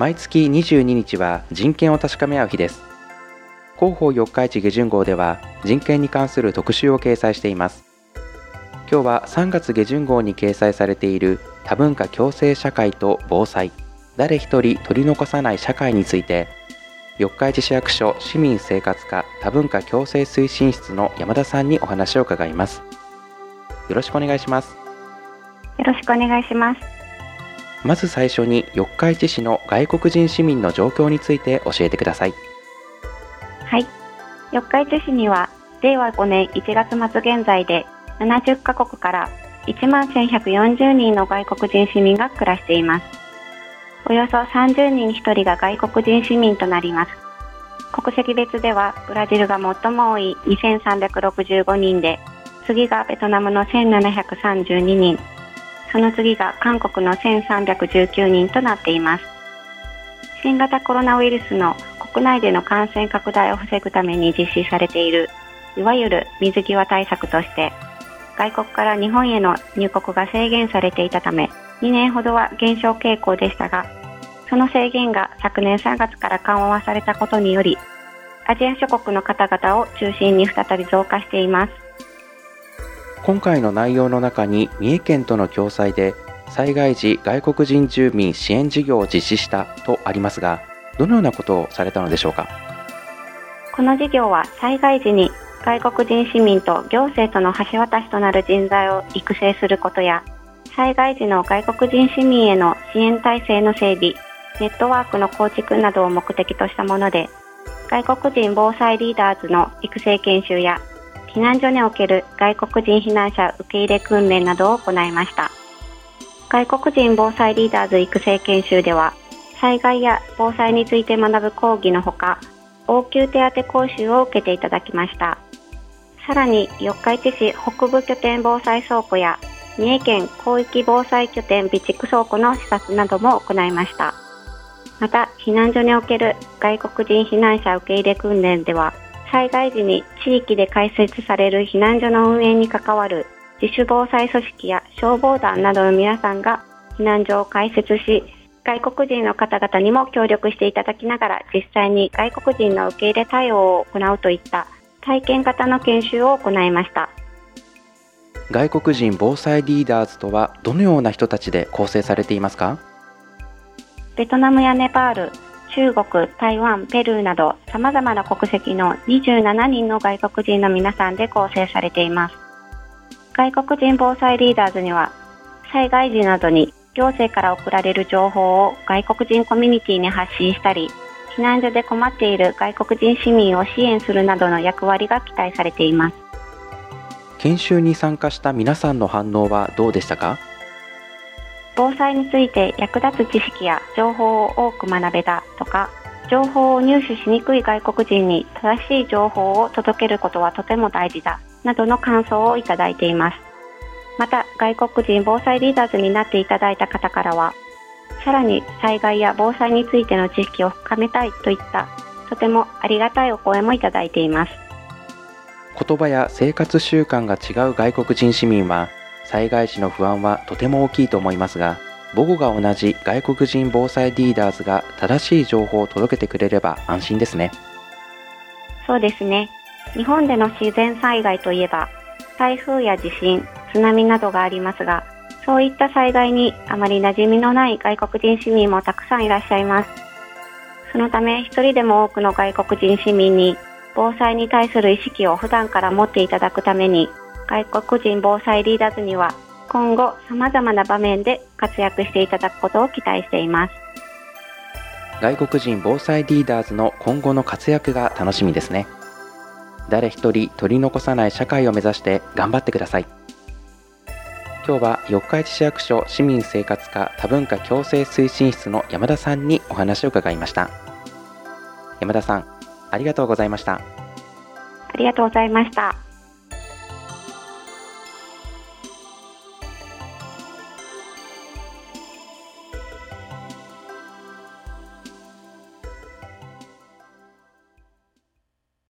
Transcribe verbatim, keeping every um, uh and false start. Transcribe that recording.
毎月にじゅうににちは人権を確かめ合う日です。広報四日市下旬号では人権に関する特集を掲載しています。今日はさんがつ下旬号に掲載されている多文化共生社会と防災、誰一人取り残さない社会について、四日市市役所市民生活課多文化共生推進室の山田さんにお話を伺います。よろしくお願いします。 よろしくお願いします。 まず最初に四日市市の外国人市民の状況について教えてください。 はい、四日市市にはれいわごねんいちがつまつ現在でななじゅっかこくからいちまんせんひゃくよんじゅうにんの外国人市民が暮らしています。およそさんじゅうにんにひとりが外国人市民となります。国籍別ではブラジルが最も多いにせんさんびゃくろくじゅうごにんで、次がベトナムのせんななひゃくさんじゅうににん、その次が韓国のせんさんびゃくじゅうきゅうにんとなっています。新型コロナウイルスの国内での感染拡大を防ぐために実施されているいわゆる水際対策として、外国から日本への入国が制限されていたためにねんほどは減少傾向でしたが、その制限が昨年さんがつから緩和されたことにより、アジア諸国の方々を中心に再び増加しています。 今回の内容の中に三重県との共催で災害時外国人住民支援事業を実施したとありますが、どのようなことをされたのでしょうか。 この事業は災害時に外国人市民と行政との橋渡しとなる人材を育成することや、災害時の外国人市民への支援体制の整備、ネットワークの構築などを目的としたもので、外国人防災リーダーズの育成研修や避難所における外国人避難者受け入れ訓練などを行いました。外国人防災リーダーズ育成研修では、災害や防災について学ぶ講義のほか、応急手当講習を受けていただきました。さらに四日市市北部拠点防災倉庫や三重県広域防災拠点備蓄倉庫の視察なども行いました。また、避難所における外国人避難者受け入れ訓練では、災害時に地域で開設される避難所の運営に関わる自主防災組織や消防団などの皆さんが避難所を開設し、外国人の方々にも協力していただきながら、実際に外国人の受け入れ対応を行うといった体験型の研修を行いました。 外国人防災リーダーズとはどのような人たちで構成されていますか？ ベトナムやネパール、中国、台湾、ペルーなど様々な国籍のにじゅうななにんの外国人の皆さんで構成されています。外国人防災リーダーズには、災害時などに行政から送られる情報を外国人コミュニティに発信したり、避難所で困っている外国人市民を支援するなどの役割が期待されています。 研修に参加した皆さんの反応はどうでしたか？ 防災について役立つ知識や情報を多く学べたとか、情報を入手しにくい外国人に正しい情報を届けることはとても大事だなどの感想をいただいています。また、外国人防災リーダーズになっていただいた方からは、さらに災害や防災についての知識を深めたいといったとてもありがたいお声もいただいています。 言葉や生活習慣が違う外国人市民は災害時の不安はとても大きいと思いますが、母語が同じ外国人防災リーダーズが正しい情報を届けてくれれば安心ですね。 そうですね。日本での自然災害といえば台風や地震、津波などがありますが、そういった災害にあまり馴染みのない外国人市民もたくさんいらっしゃいます。そのため、一人でも多くの外国人市民に防災に対する意識を普段から持っていただくために、外国人防災リーダーズには今後様々な場面で活躍していただくことを期待しています。 外国人防災リーダーズの今後の活躍が楽しみですね。誰一人取り残さない社会を目指して頑張ってください。今日は四日市市役所市民生活課多文化共生推進室の山田さんにお話を伺いました。山田さん、ありがとうございました。 ありがとうございました。